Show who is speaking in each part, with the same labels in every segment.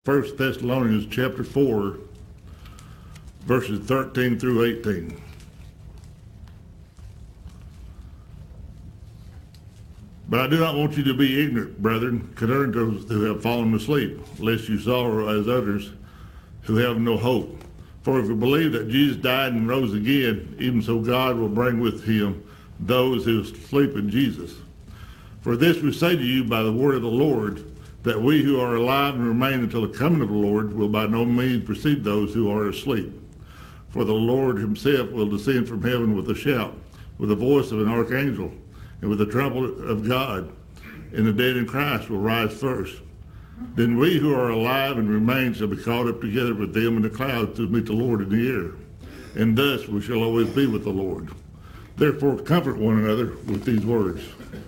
Speaker 1: 1 Thessalonians chapter 4, verses 13 through 18. But I do not want you to be ignorant, brethren, concerning those who have fallen asleep, lest you sorrow as others who have no hope. For if we believe that Jesus died and rose again, even so God will bring with him those who sleep in Jesus. For this we say to you by the word of the Lord, that we who are alive and remain until the coming of the Lord will by no means precede those who are asleep. For the Lord himself will descend from heaven with a shout, with the voice of an archangel, and with the trumpet of God, and the dead in Christ will rise first. Then we who are alive and remain shall be caught up together with them in the clouds to meet the Lord in the air. And thus we shall always be with the Lord. Therefore comfort one another with these words.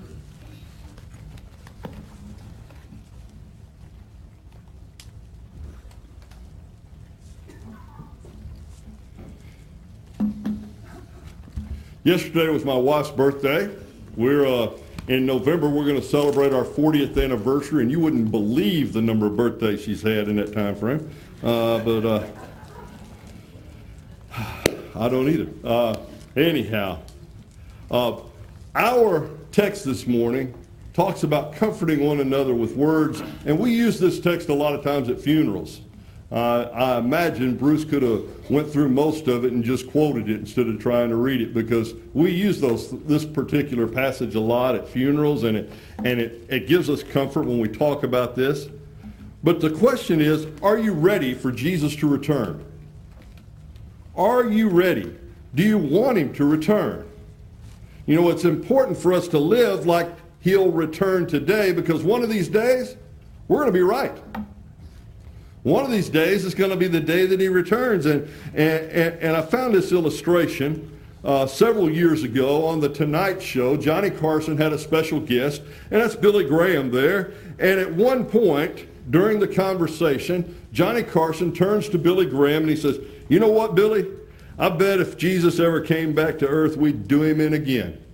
Speaker 2: Yesterday was my wife's birthday. In November, we're going to celebrate our 40th anniversary, and you wouldn't believe the number of birthdays she's had in that time frame. But I don't either. Anyhow, our text this morning talks about comforting one another with words, and we use this text a lot of times at funerals. I imagine Bruce could have went through most of it and just quoted it instead of trying to read it, because we use this particular passage a lot at funerals, and it gives us comfort when we talk about this. But the question is, are you ready for Jesus to return? Are you ready? Do you want him to return? You know, it's important for us to live like he'll return today, because one of these days, we're going to be right. One of these days is going to be the day that he returns. And I found this illustration several years ago on the Tonight Show. Johnny Carson had a special guest, and that's Billy Graham there. And at one point during the conversation, Johnny Carson turns to Billy Graham and he says, "You know what, Billy? I bet if Jesus ever came back to earth, we'd do him in again."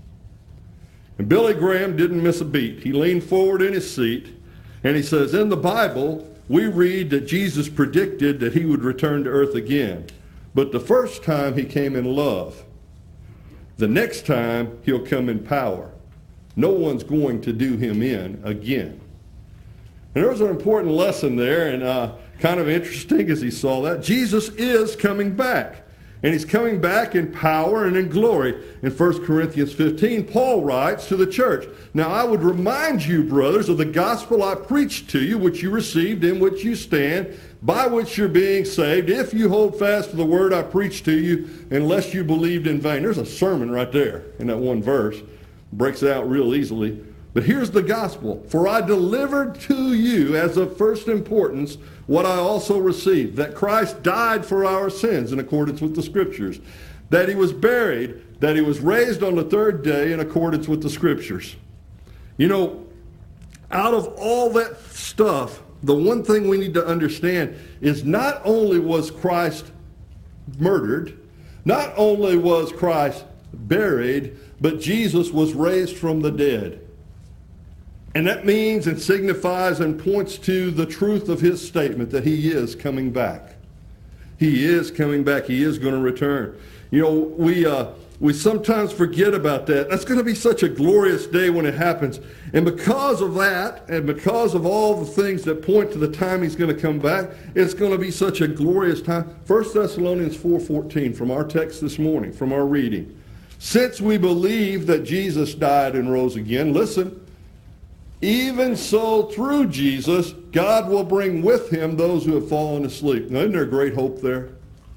Speaker 2: And Billy Graham didn't miss a beat. He leaned forward in his seat and he says, "In the Bible, we read that Jesus predicted that he would return to earth again. But the first time he came in love. The next time he'll come in power. No one's going to do him in again." And there was an important lesson there, and kind of interesting as he saw that. Jesus is coming back. And he's coming back in power and in glory. In 1 Corinthians 15, Paul writes to the church, "Now I would remind you, brothers, of the gospel I preached to you, which you received, in which you stand, by which you're being saved, if you hold fast to the word I preached to you, unless you believed in vain." There's a sermon right there in that one verse. Breaks it out real easily. But here's the gospel. "For I delivered to you as of first importance what I also received, that Christ died for our sins in accordance with the Scriptures, that he was buried, that he was raised on the third day in accordance with the Scriptures." You know, out of all that stuff, the one thing we need to understand is not only was Christ murdered, not only was Christ buried, but Jesus was raised from the dead. And that means and signifies and points to the truth of his statement that he is coming back. He is coming back. He is going to return. You know, we sometimes forget about that. That's going to be such a glorious day when it happens. And because of that, and because of all the things that point to the time he's going to come back, it's going to be such a glorious time. 1 Thessalonians 4:14 from our text this morning, from our reading. "Since we believe that Jesus died and rose again," listen, "even so through Jesus, God will bring with him those who have fallen asleep." Now, isn't there great hope there?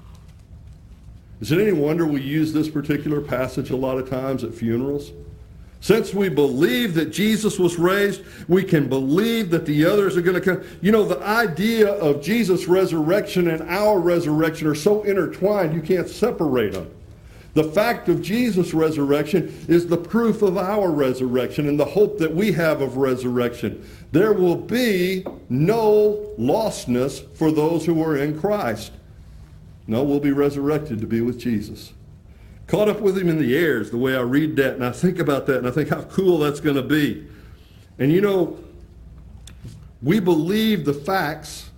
Speaker 2: Is it any wonder we use this particular passage a lot of times at funerals? Since we believe that Jesus was raised, we can believe that the others are going to come. You know, the idea of Jesus' resurrection and our resurrection are so intertwined, you can't separate them. The fact of Jesus' resurrection is the proof of our resurrection and the hope that we have of resurrection. There will be no lostness for those who are in Christ. No, we'll be resurrected to be with Jesus. Caught up with him in the air is the way I read that, and I think about that, and I think how cool that's going to be. And you know, we believe the facts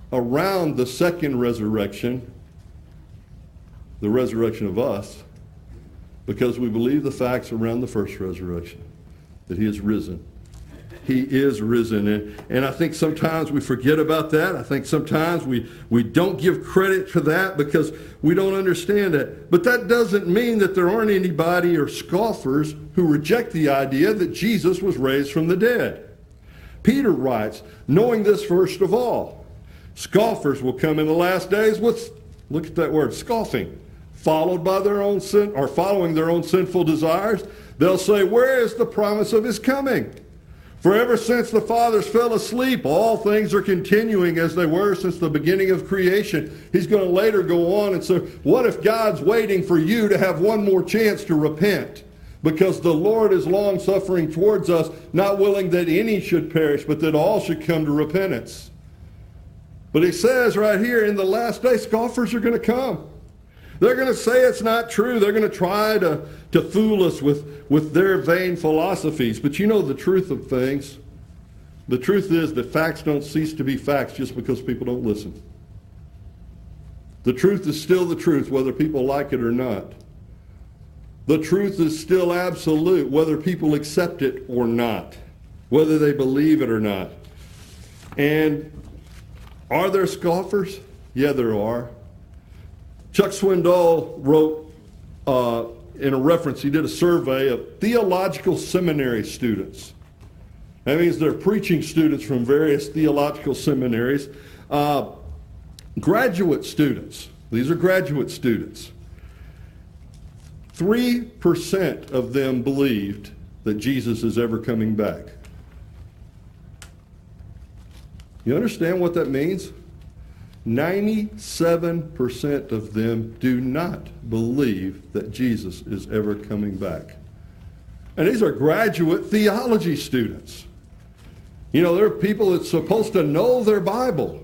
Speaker 2: around the second resurrection, the resurrection of us, because we believe the facts around the first resurrection, that he is risen. He is risen. And I think sometimes we forget about that. I think sometimes we don't give credit for that because we don't understand it. But that doesn't mean that there aren't anybody or scoffers who reject the idea that Jesus was raised from the dead. Peter writes, knowing this first of all, scoffers will come in the last days with, look at that word, scoffing, followed by their own sin, or following their own sinful desires. They'll say, where is the promise of his coming? For ever since the fathers fell asleep, all things are continuing as they were since the beginning of creation. He's going to later go on and say, what if God's waiting for you to have one more chance to repent? Because the Lord is long-suffering towards us, not willing that any should perish, but that all should come to repentance. But he says right here, in the last day, scoffers are going to come. They're going to say it's not true. They're going to try to fool us with their vain philosophies. But you know the truth of things. The truth is that facts don't cease to be facts just because people don't listen. The truth is still the truth, whether people like it or not. The truth is still absolute, whether people accept it or not, whether they believe it or not. And are there scoffers? Yeah, there are. Chuck Swindoll wrote in a reference, he did a survey of theological seminary students. That means they're preaching students from various theological seminaries. Graduate students, these are graduate students. 3% of them believed that Jesus is ever coming back. You understand what that means? 97% of them do not believe that Jesus is ever coming back. And these are graduate theology students. You know, they're people that's supposed to know their Bible.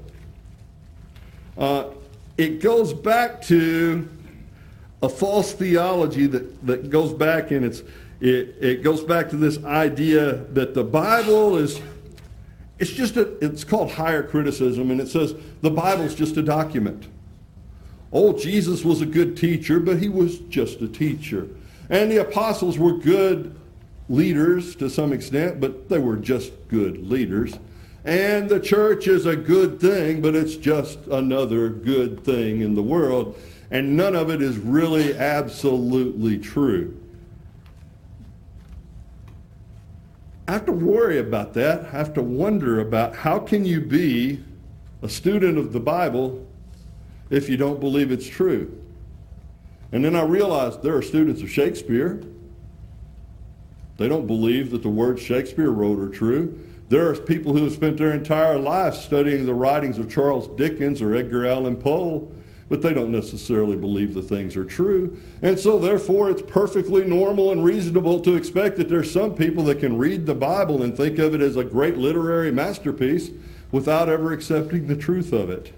Speaker 2: It goes back to a false theology that goes back, and it goes back to this idea that the Bible is, it's called higher criticism, and it says the Bible's just a document. Oh, Jesus was a good teacher, but he was just a teacher. And the apostles were good leaders to some extent, but they were just good leaders. And the church is a good thing, but it's just another good thing in the world. And none of it is really absolutely true. I have to worry about that. I have to wonder about how can you be a student of the Bible if you don't believe it's true. And then I realized there are students of Shakespeare. They don't believe that the words Shakespeare wrote are true. There are people who have spent their entire life studying the writings of Charles Dickens or Edgar Allan Poe, but they don't necessarily believe the things are true. And so therefore it's perfectly normal and reasonable to expect that there's some people that can read the Bible and think of it as a great literary masterpiece without ever accepting the truth of it.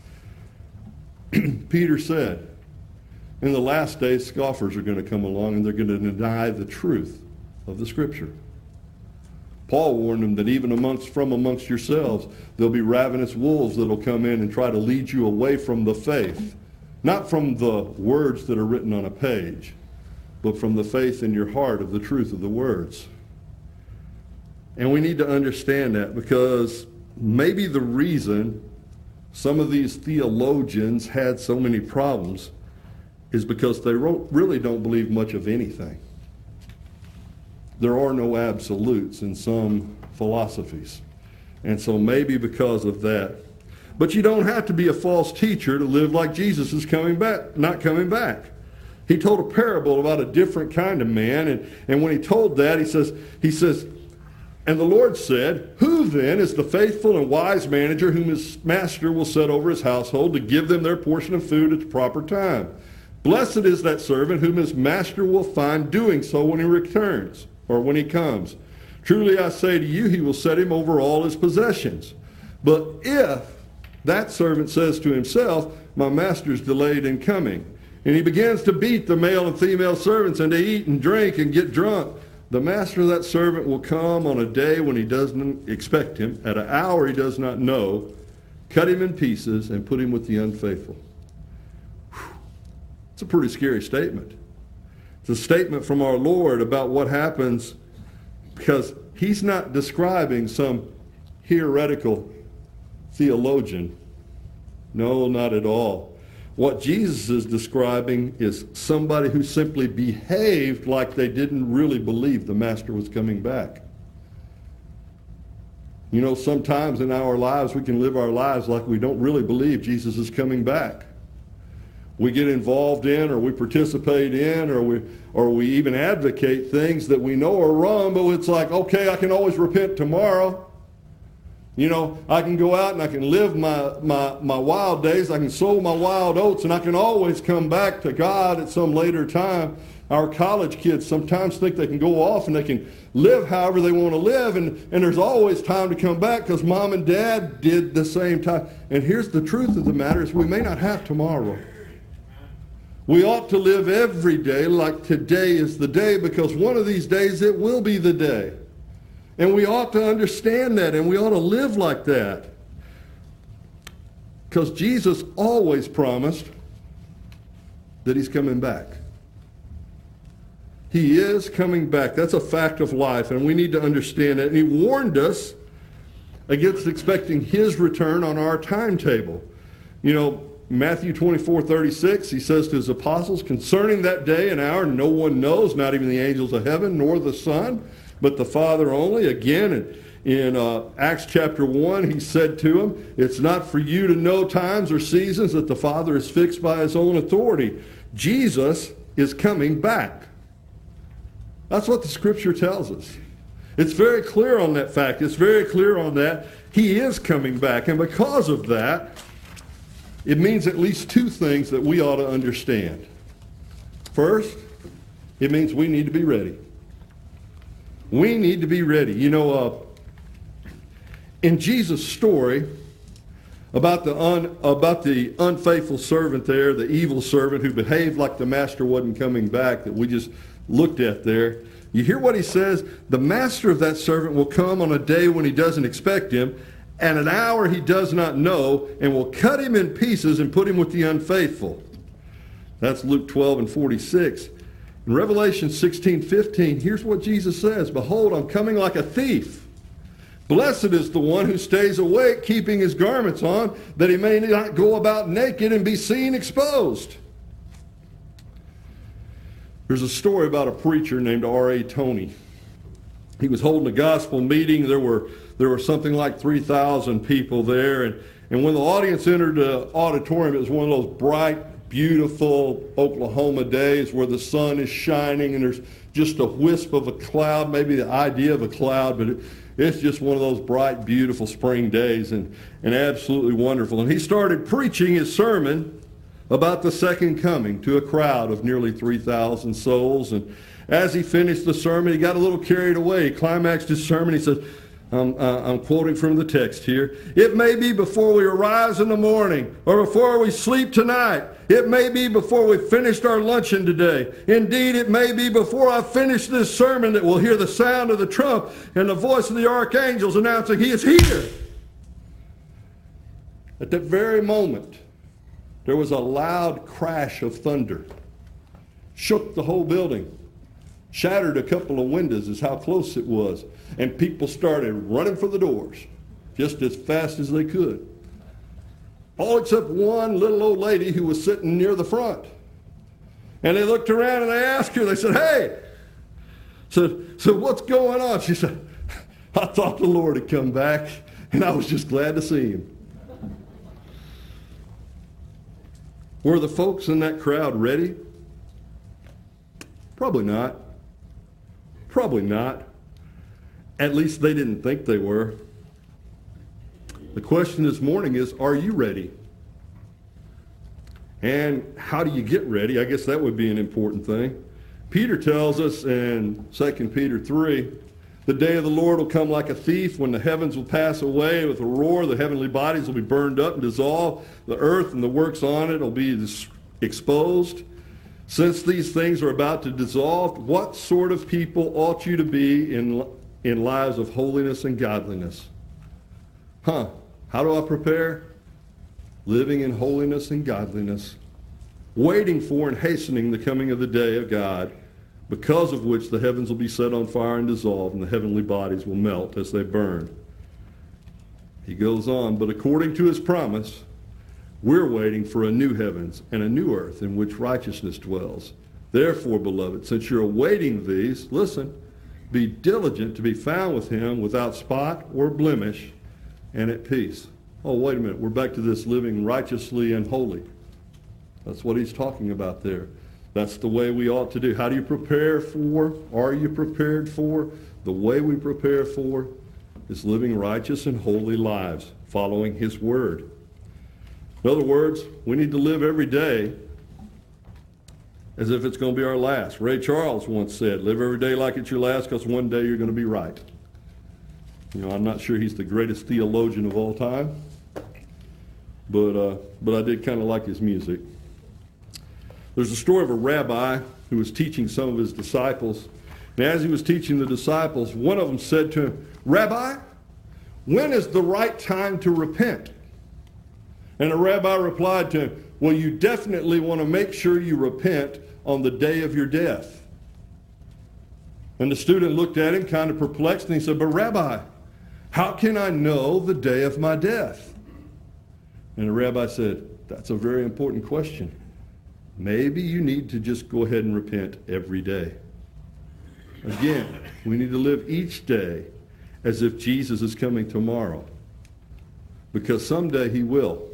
Speaker 2: Peter said, in the last days, scoffers are going to come along and they're going to deny the truth of the Scripture. Paul warned them that even from amongst yourselves, there'll be ravenous wolves that'll come in and try to lead you away from the faith. Not from the words that are written on a page, but from the faith in your heart of the truth of the words. And we need to understand that, because maybe the reason some of these theologians had so many problems is because they really don't believe much of anything. There are no absolutes in some philosophies. And so maybe because of that. But you don't have to be a false teacher to live like Jesus is not coming back. He told a parable about a different kind of man. And when he told that, he says, and the Lord said, who then is the faithful and wise manager whom his master will set over his household to give them their portion of food at the proper time? Blessed is that servant whom his master will find doing so when he returns, or when he comes. Truly I say to you, he will set him over all his possessions. But if that servant says to himself, my master's delayed in coming, and he begins to beat the male and female servants and to eat and drink and get drunk, the master of that servant will come on a day when he doesn't expect him, at an hour he does not know, cut him in pieces, and put him with the unfaithful. It's a pretty scary statement. It's a statement from our Lord about what happens, because he's not describing some heretical theologian. No, not at all. What Jesus is describing is somebody who simply behaved like they didn't really believe the Master was coming back. You know, sometimes in our lives we can live our lives like we don't really believe Jesus is coming back. We get involved in, or we participate in, or we even advocate things that we know are wrong, but it's like, okay, I can always repent tomorrow. You know, I can go out and I can live my wild days, I can sow my wild oats, and I can always come back to God at some later time. Our college kids sometimes think they can go off and they can live however they want to live, and there's always time to come back because mom and dad did the same time. And here's the truth of the matter is we may not have tomorrow. We ought to live every day like today is the day, because one of these days it will be the day. And we ought to understand that, and we ought to live like that. Because Jesus always promised that he's coming back. He is coming back. That's a fact of life, and we need to understand it. And he warned us against expecting his return on our timetable. You know, Matthew 24:36, he says to his apostles, concerning that day and hour, no one knows, not even the angels of heaven, nor the Son, but the Father only. Again, in Acts chapter 1, he said to them, it's not for you to know times or seasons that the Father is fixed by his own authority. Jesus is coming back. That's what the Scripture tells us. It's very clear on that fact. It's very clear on that. He is coming back. And because of that, it means at least two things that we ought to understand. First, it means we need to be ready. We need to be ready. You know, in Jesus' story about the unfaithful servant there, the evil servant who behaved like the master wasn't coming back, that we just looked at there, you hear what he says? The master of that servant will come on a day when he doesn't expect him, and an hour he does not know, and will cut him in pieces and put him with the unfaithful. That's Luke 12:46. In Revelation 16:15, here's what Jesus says, behold, I'm coming like a thief. Blessed is the one who stays awake, keeping his garments on, that he may not go about naked and be seen exposed. There's a story about a preacher named R.A. Toney. He was holding a gospel meeting. There were something like 3,000 people there. And when the audience entered the auditorium, it was one of those bright, beautiful Oklahoma days where the sun is shining and there's just a wisp of a cloud, maybe the idea of a cloud, but it's just one of those bright, beautiful spring days and absolutely wonderful. And he started preaching his sermon about the second coming to a crowd of nearly 3,000 souls. And as he finished the sermon, he got a little carried away. He climaxed his sermon. He said, I'm quoting from the text here, it may be before we arise in the morning or before we sleep tonight. It may be before we finished our luncheon today. Indeed, it may be before I finish this sermon that we'll hear the sound of the trump and the voice of the archangels announcing he is here. At that very moment, there was a loud crash of thunder. Shook the whole building. Shattered a couple of windows is how close it was. And people started running for the doors just as fast as they could. All except one little old lady who was sitting near the front. And they looked around and they asked her, they said, hey, so what's going on? She said, I thought the Lord had come back and I was just glad to see him. Were the folks in that crowd ready? Probably not. Probably not. At least they didn't think they were. The question this morning is, are you ready? And how do you get ready? I guess that would be an important thing. Peter tells us in 2 Peter 3, the day of the Lord will come like a thief when the heavens will pass away with a roar. The heavenly bodies will be burned up and dissolved. The earth and the works on it will be exposed. Since these things are about to dissolve, what sort of people ought you to be in lives of holiness and godliness? How do I prepare? living in holiness and godliness, waiting for and hastening the coming of the day of God, because of which the heavens will be set on fire and dissolved, and the heavenly bodies will melt as they burn. He goes on, but according to his promise, we're waiting for a new heavens and a new earth in which righteousness dwells. Therefore, beloved, since you're awaiting these, listen, be diligent to be found with him without spot or blemish and at peace. Oh, wait a minute. We're back to this living righteously and holy. That's what he's talking about there. That's the way we ought to do. How do you prepare for? Are you prepared for? The way we prepare for is living righteous and holy lives, following his word. In other words, we need to live every day as if it's going to be our last. Ray Charles once said, live every day like it's your last, because one day you're going to be right. You know, I'm not sure he's the greatest theologian of all time, but I did kind of like his music. There's a story of a rabbi who was teaching some of his disciples. And as he was teaching the disciples, one of them said to him, Rabbi, when is the right time to repent? And the rabbi replied to him, well, you definitely want to make sure you repent on the day of your death. And the student looked at him kind of perplexed, and he said, but Rabbi, how can I know the day of my death? And the rabbi said, that's a very important question. Maybe you need to just go ahead and repent every day. Again, we need to live each day as if Jesus is coming tomorrow, because someday he will.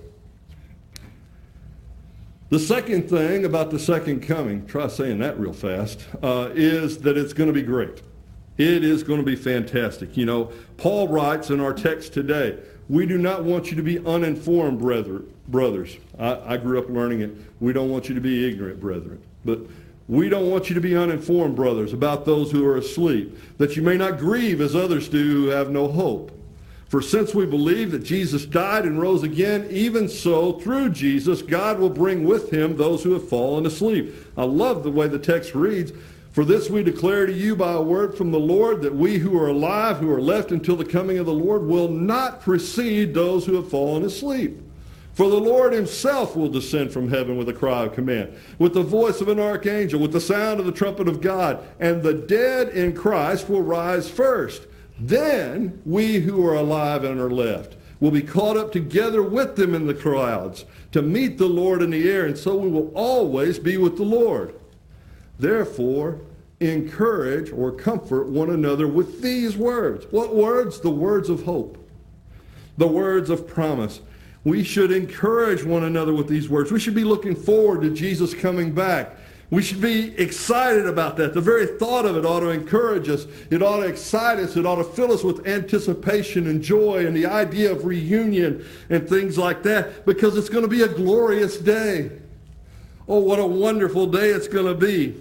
Speaker 2: The second thing about the second coming, try saying that real fast, is that it's going to be great. It is going to be fantastic. You know, Paul writes in our text today, we do not want you to be uninformed, brothers. I grew up learning it. We don't want you to be ignorant, brethren. But we don't want you to be uninformed, brothers, about those who are asleep, that you may not grieve as others do who have no hope. For since we believe that Jesus died and rose again, even so, through Jesus, God will bring with him those who have fallen asleep. I love the way the text reads. For this we declare to you by a word from the Lord, that we who are alive, who are left until the coming of the Lord, will not precede those who have fallen asleep. For the Lord himself will descend from heaven with a cry of command, with the voice of an archangel, with the sound of the trumpet of God, and the dead in Christ will rise first. Then we who are alive and are left will be caught up together with them in the clouds to meet the Lord in the air, and so we will always be with the Lord. Therefore, encourage or comfort one another with these words. What words? The words of hope. The words of promise. We should encourage one another with these words. We should be looking forward to Jesus coming back. We should be excited about that. The very thought of it ought to encourage us. It ought to excite us. It ought to fill us with anticipation and joy and the idea of reunion and things like that, because it's going to be a glorious day. Oh, what a wonderful day it's going to be.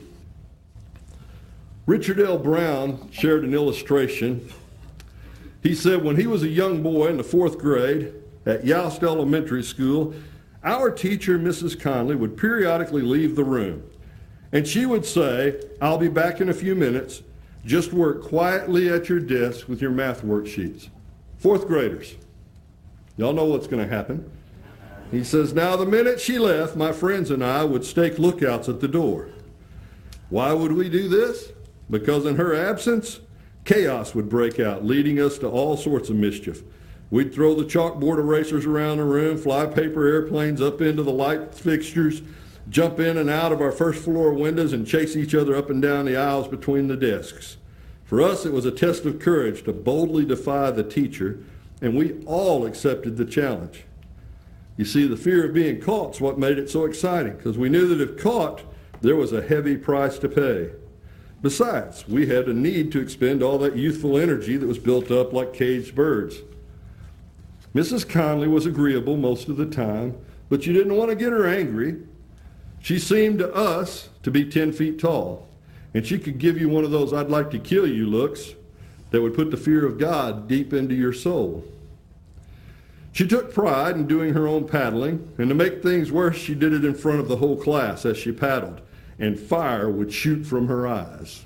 Speaker 2: Richard L. Brown shared an illustration. He said when he was a young boy in the 4th grade at Youst Elementary School, our teacher, Mrs. Conley, would periodically leave the room. And she would say, I'll be back in a few minutes. Just work quietly at your desk with your math worksheets. 4th graders, y'all know what's going to happen. He says, now the minute she left, my friends and I would stake lookouts at the door. Why would we do this? Because in her absence, chaos would break out, leading us to all sorts of mischief. We'd throw the chalkboard erasers around the room, fly paper airplanes up into the light fixtures, jump in and out of our first floor windows, and chase each other up and down the aisles between the desks. For us, it was a test of courage to boldly defy the teacher, and we all accepted the challenge. You see, the fear of being caught is what made it so exciting, because we knew that if caught, there was a heavy price to pay. Besides, we had a need to expend all that youthful energy that was built up like caged birds. Mrs. Conley was agreeable most of the time, but you didn't want to get her angry. She seemed to us to be 10 feet tall, and she could give you one of those I'd like to kill you looks that would put the fear of God deep into your soul. She took pride in doing her own paddling, and to make things worse, she did it in front of the whole class as she paddled, and fire would shoot from her eyes.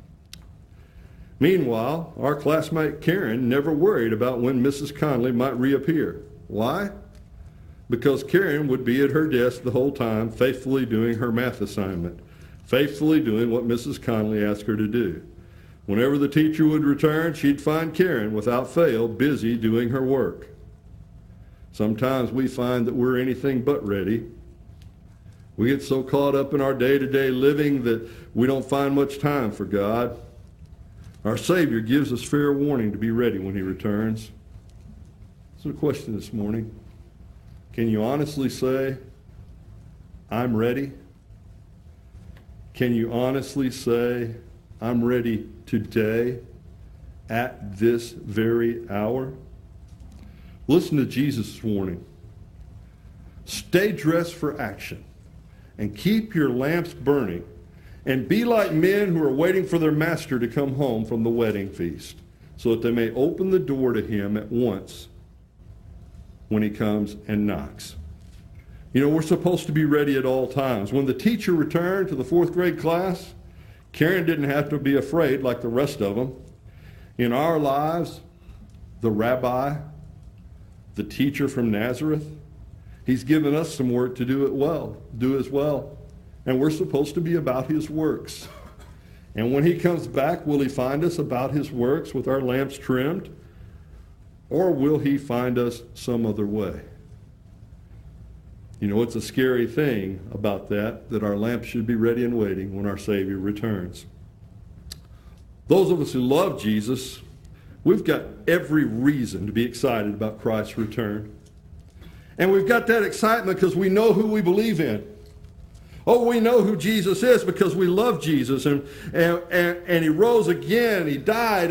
Speaker 2: Meanwhile, our classmate Karen never worried about when Mrs. Conley might reappear. Why? because Karen would be at her desk the whole time, faithfully doing her math assignment, faithfully doing what Mrs. Conley asked her to do. Whenever the teacher would return, she'd find Karen, without fail, busy doing her work. Sometimes we find that we're anything but ready. We get so caught up in our day-to-day living that we don't find much time for God. Our Savior gives us fair warning to be ready when he returns. So the question this morning, can you honestly say, I'm ready? Can you honestly say, I'm ready today, at this very hour? Listen to Jesus' warning. Stay dressed for action and keep your lamps burning, and be like men who are waiting for their master to come home from the wedding feast, so that they may open the door to him at once when he comes and knocks. You know, we're supposed to be ready at all times. When the teacher returned to the 4th grade class, Karen didn't have to be afraid like the rest of them. In our lives, the rabbi, the teacher from Nazareth, he's given us some work to do as well. And we're supposed to be about his works. And when he comes back, will he find us about his works with our lamps trimmed? Or will he find us some other way? You know, it's a scary thing about that our lamps should be ready and waiting when our Savior returns. Those of us who love Jesus, we've got every reason to be excited about Christ's return. And we've got that excitement because we know who we believe in. Oh, we know who Jesus is because we love Jesus. And he rose again. He died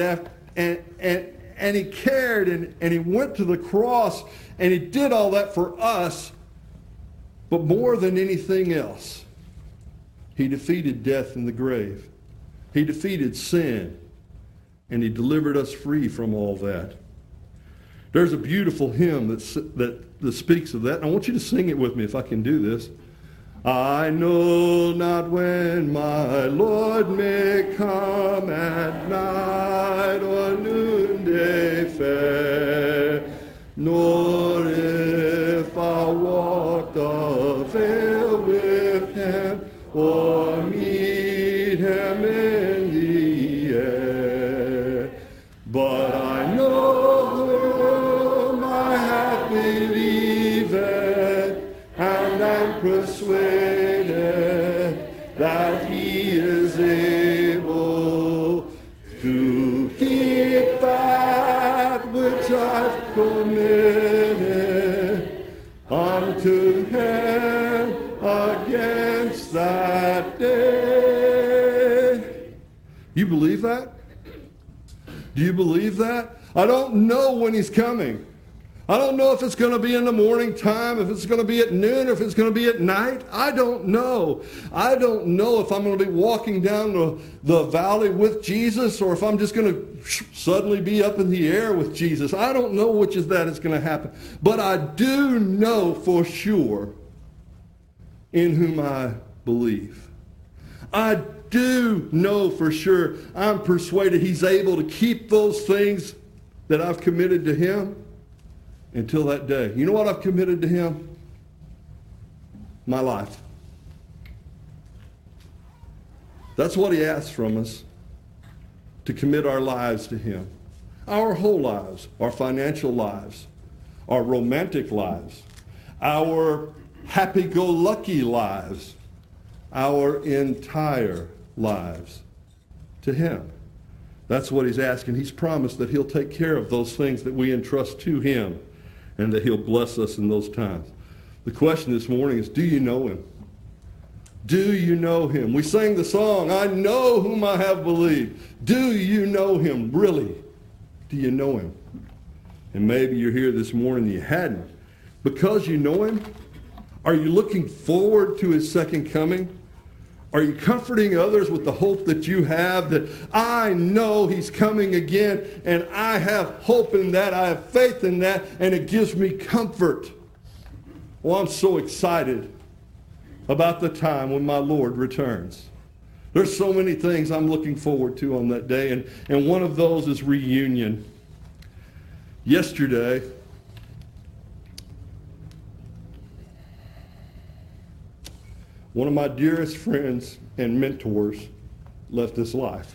Speaker 2: and he cared and he went to the cross and he did all that for us. But more than anything else, he defeated death in the grave. He defeated sin. And he delivered us free from all that. There's a beautiful hymn that speaks of that. And I want you to sing it with me if I can do this. I know not when my Lord may come at night or noonday fair, nor if I walk the vale with him or meet him in the air. But I know whom I have believed, and am persuaded that he is able to keep that which I've committed unto him against that day. You believe that? Do you believe that? I don't know when he's coming. I don't know if it's going to be in the morning time, if it's going to be at noon, or if it's going to be at night. I don't know. I don't know if I'm going to be walking down the valley with Jesus or if I'm just going to suddenly be up in the air with Jesus. I don't know which is that is going to happen. But I do know for sure in whom I believe. I do know for sure, I'm persuaded he's able to keep those things that I've committed to him until that day. You know what I've committed to him? My life. That's what he asks from us, to commit our lives to him. Our whole lives, our financial lives, our romantic lives, our happy-go-lucky lives, our entire lives to him. That's what he's asking. He's promised that he'll take care of those things that we entrust to him and that he'll bless us in those times. The question this morning is, do you know him? Do you know him? We sang the song, I know whom I have believed. Do you know him? Really? Do you know him? And maybe you're here this morning and you hadn't. Because you know him, are you looking forward to his second coming? Are you comforting others with the hope that you have, that I know he's coming again and I have hope in that, I have faith in that, and it gives me comfort? Well, I'm so excited about the time when my Lord returns. There's so many things I'm looking forward to on that day, and one of those is reunion. Yesterday, one of my dearest friends and mentors left this life.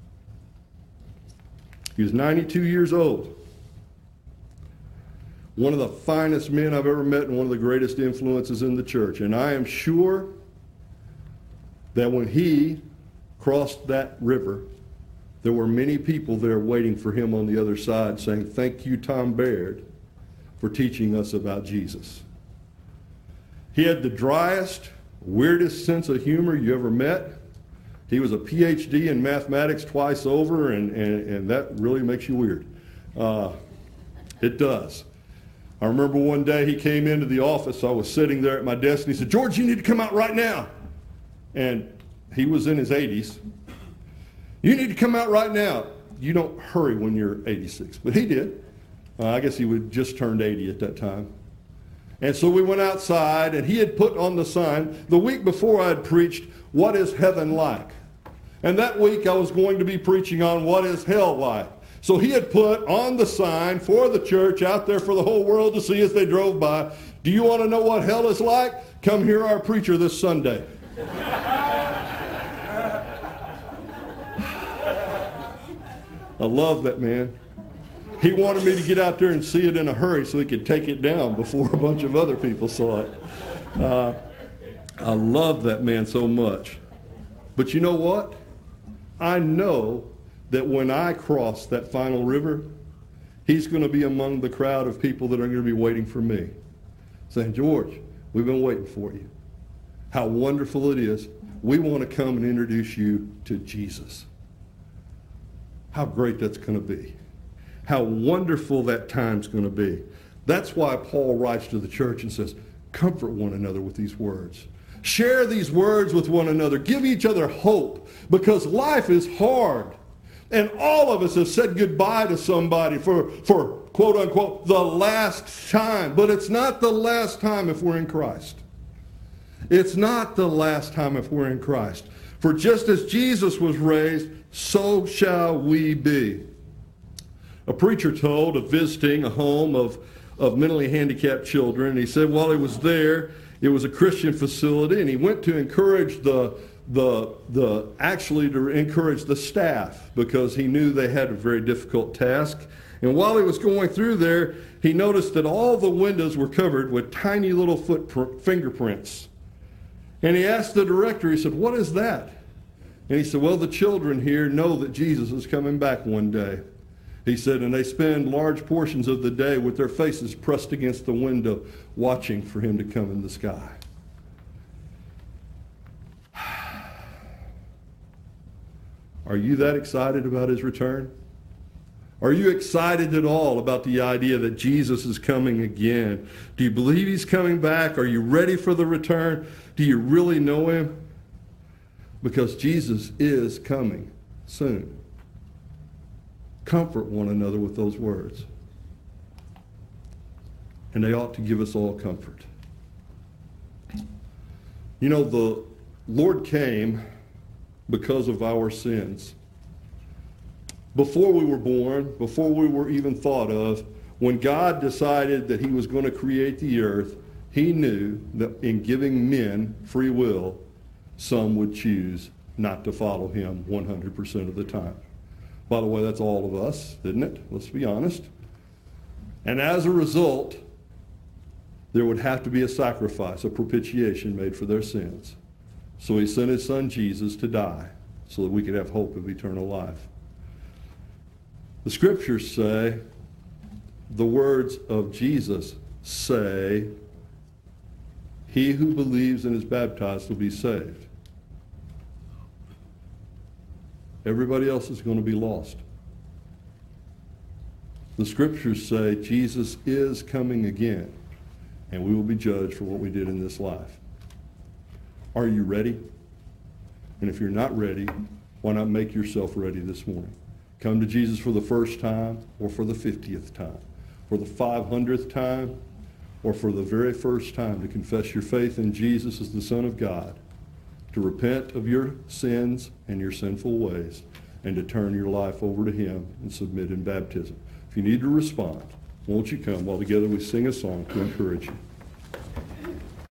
Speaker 2: He was 92 years old. One of the finest men I've ever met and one of the greatest influences in the church. And I am sure that when he crossed that river, there were many people there waiting for him on the other side saying, "Thank you, Tom Baird, for teaching us about Jesus." He had the driest, weirdest sense of humor you ever met. He was a PhD in mathematics twice over, and that really makes you weird. It does. I remember one day he came into the office. I was sitting there at my desk, and he said, "George, you need to come out right now." And he was in his 80s. "You need to come out right now." You don't hurry when you're 86, but he did. I guess he would just turned 80 at that time. And so we went outside, and he had put on the sign, the week before I had preached, "What is heaven like?" And that week I was going to be preaching on what is hell like. So he had put on the sign for the church out there for the whole world to see as they drove by, "Do you want to know what hell is like? Come hear our preacher this Sunday." I love that man. He wanted me to get out there and see it in a hurry so he could take it down before a bunch of other people saw it. I love that man so much. But you know what? I know that when I cross that final river, he's going to be among the crowd of people that are going to be waiting for me, saying, "George, we've been waiting for you. How wonderful it is. We want to come and introduce you to Jesus." How great that's going to be. How wonderful that time's going to be. That's why Paul writes to the church and says, comfort one another with these words. Share these words with one another. Give each other hope, because life is hard. And all of us have said goodbye to somebody for quote unquote, the last time. But it's not the last time if we're in Christ. It's not the last time if we're in Christ. For just as Jesus was raised, so shall we be. A preacher told of visiting a home of mentally handicapped children. And he said while he was there, it was a Christian facility, and he went to encourage to encourage the staff, because he knew they had a very difficult task. And while he was going through there, he noticed that all the windows were covered with tiny little fingerprints. And he asked the director, he said, "What is that?" And he said, "Well, the children here know that Jesus is coming back one day." He said, and they spend large portions of the day with their faces pressed against the window, watching for him to come in the sky. Are you that excited about his return? Are you excited at all about the idea that Jesus is coming again? Do you believe he's coming back? Are you ready for the return? Do you really know him? Because Jesus is coming soon. Comfort one another with those words. And they ought to give us all comfort. You know, the Lord came because of our sins. Before we were born, before we were even thought of, when God decided that he was going to create the earth, he knew that in giving men free will, some would choose not to follow him 100% of the time. By the way, that's all of us, isn't it? Let's be honest. And as a result, there would have to be a sacrifice, a propitiation made for their sins. So he sent his son Jesus to die so that we could have hope of eternal life. The scriptures say, the words of Jesus say, he who believes and is baptized will be saved. Everybody else is going to be lost. The scriptures say Jesus is coming again, and we will be judged for what we did in this life. Are you ready? And if you're not ready, why not make yourself ready this morning? Come to Jesus for the first time, or for the 50th time, for the 500th time, or for the very first time to confess your faith in Jesus as the Son of God, to repent of your sins and your sinful ways, and to turn your life over to him and submit in baptism. If you need to respond, won't you come while together we sing a song to encourage you.